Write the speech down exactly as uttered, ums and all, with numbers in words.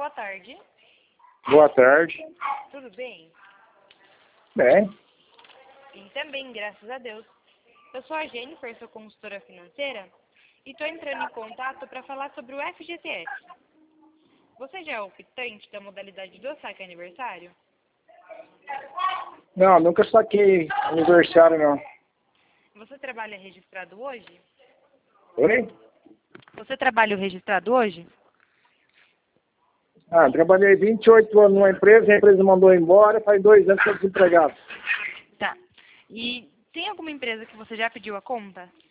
Boa tarde. Boa tarde. Tudo bem? Bem. Sim, também, graças a Deus. Eu sou a Jennifer, sou consultora financeira e estou entrando em contato para falar sobre o F G T S. Você já é optante da modalidade do saque aniversário? Não, nunca saquei aniversário, não. Você trabalha registrado hoje? Oi? Você trabalha registrado hoje? Ah, trabalhei vinte e oito anos numa empresa, a empresa mandou embora, faz dois anos que eu estou desempregado. Tá. E tem alguma empresa que você já pediu a conta?